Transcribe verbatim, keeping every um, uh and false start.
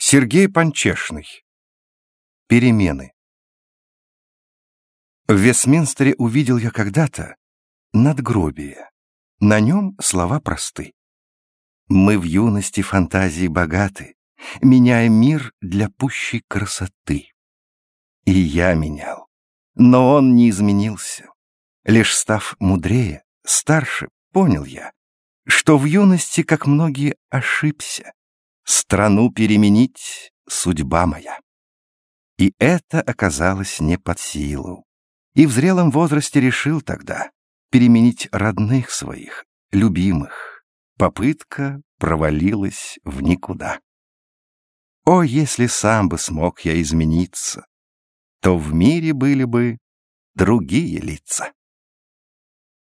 Сергей Панчешный. Перемены. В Вестминстере увидел я когда-то надгробие. На нем слова просты. Мы в юности фантазии богаты, меняя мир для пущей красоты. И я менял, но он не изменился. Лишь став мудрее, старше, понял я, что в юности, как многие, ошибся. Страну переменить — судьба моя. И это оказалось не под силу. И в зрелом возрасте решил тогда переменить родных своих, любимых. Попытка провалилась в никуда. О, если сам бы смог я измениться, то в мире были бы другие лица.